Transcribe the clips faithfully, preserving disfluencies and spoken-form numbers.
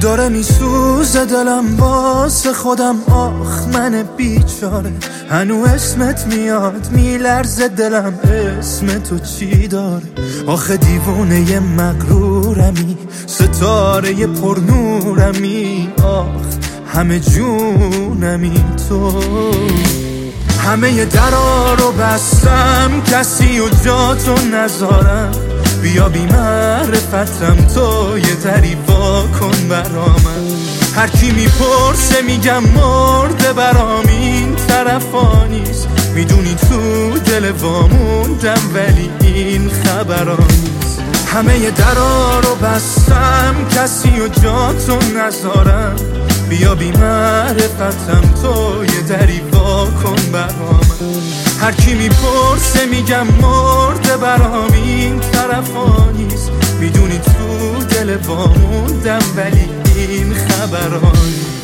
داره میسوزه دلم واسه خودم، آخ من بیچاره. هنو اسمت میاد میلرزه دلم، اسم تو چی داره؟ آخه دیوونه مغرورمی، ستاره پرنورمی، آخ همه جونمی تو. همه درا رو بستم، کسی و جاتو نذارم. بیا بی معرفتم تو، یه دری وا کن برامن. هر کی میپرسه میگم مرده برام، این طرفا نیست. میدونی تو دل واموندم ولی این خبرا نیست. همه درا رو بستم، کسی و جاتو نذارم. بیا بی معرفتم تو، یه دری وا کن برامن. هر کی میپرسه میگم مرده برام، این طرفا نیست. میدونی تو دل واموندم ولی این خبرا نیست.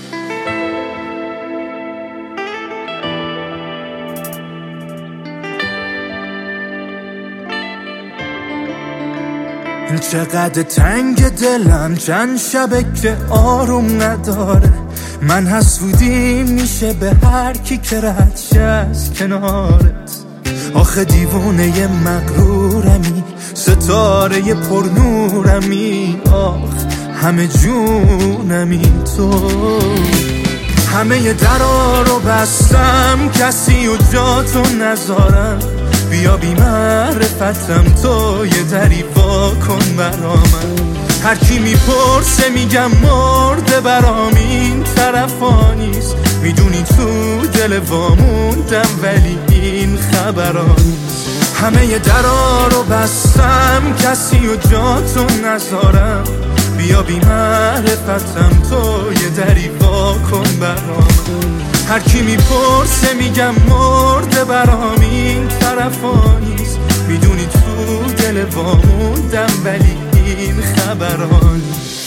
چقدر تنگ دلم، چند شبه که آروم نداره. من حسودی میشه به هر کی که رد شه از کنارت. آخه دیوونه مغرورمی، ستاره پرنورمی، آخ همه جونمی تو. همه درا رو بستم، کسی و جاتو نذارم. بیا بی معرفتم تو، یه دری وا کن برامن. هر کی میپرسه میگم مرده برام، این طرفا نیست. میدونی تو دل واموندم ولی این خبرا نیست. همه درا رو بستم، کسی و جاتو نذارم. بیا بی معرفتم تو، یه دری وا کن برامن. هر کی میپرسه میگم مرده برام، این طرفا نیست. میدونی تو دل واموندم ولی این خبرا نیست.